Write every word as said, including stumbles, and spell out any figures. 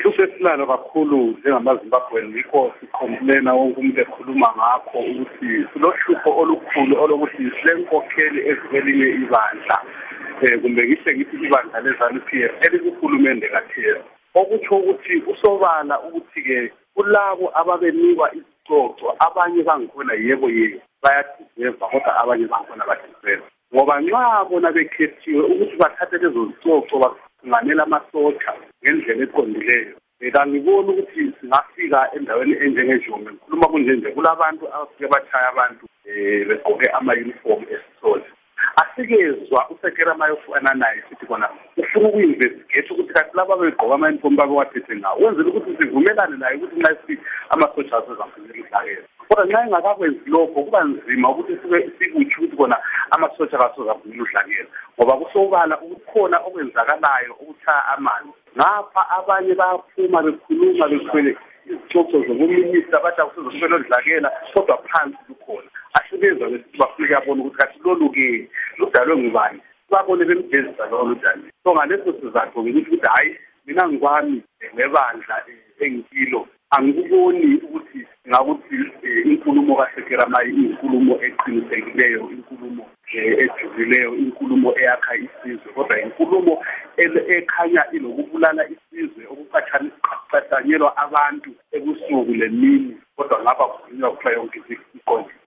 Uhlupho esinalo kakhulu njengamaZimbabwean yikho sikhombulena wonke umuntu ekhuluma ngakho ukuthi silohlupho olukhulu olokuthi silenkokheli ezikwelinye ibandla eh kumbe ngihle ngithi ibandla lezanu P F elikuhulumende kathesi okutsho ukuthi usobala ukuthi ke kulabo ababenikwa isicoco abanye bangikhona yebo yebo bayadizeva kodwa abanye bangikhona badizeva ngoba nxa bona bekhethiwe ukuthi bathathe lezo zicoco banganela amasotsha ngendlela eqondileyo ngangibona ukuthi singafika endaweni enjengeJombe ngikhuluma kunje nje kulabantu abafike bachaya abantu eh begqoke ama uniform esithola asikezwa usekela mayofana naye sithi kona ufuna ukuinvestigate ukuthi kathi laba begqoka ama uniform babe wathethe ngawo wenzela ukuthi sivumelane naye ukuthi nxa si amasotsha azozamfundela idlakela kodwa nxa engakakwenzi lokho kuba nzima ukuthi sibe sikuthi ukuthi kona amasotsha kasozamfundela udlakela ngoba kusobala ukukhona okwenzakalayo ukuchaya amanzi ngapha abanye bayaphuma bekhuluma bekhwele izicoco zokuminista bathi akusizofuna udlakela kodwa phansi lukhona asibezwa besithi bafike yabona ukuthi kathi lolu ke ludalwe ngubani babone bemgezisa lo ludali so ngaleso sizathu ngithi ukuthi hayi mina ngikwami nebandla engikilo angikuboni ukuthi ngakuthi inkulumo kaSekela mayi inkulumo eqinisekileyo inkulumo ejulileyo inkulumo eyakha isizwe kodwa inkulumo ekhanya ilokubulala isizwe okucathanyelwa abantu ebusuku lemini kodwa ngapha kukhulunywa kuhla yonke iqonde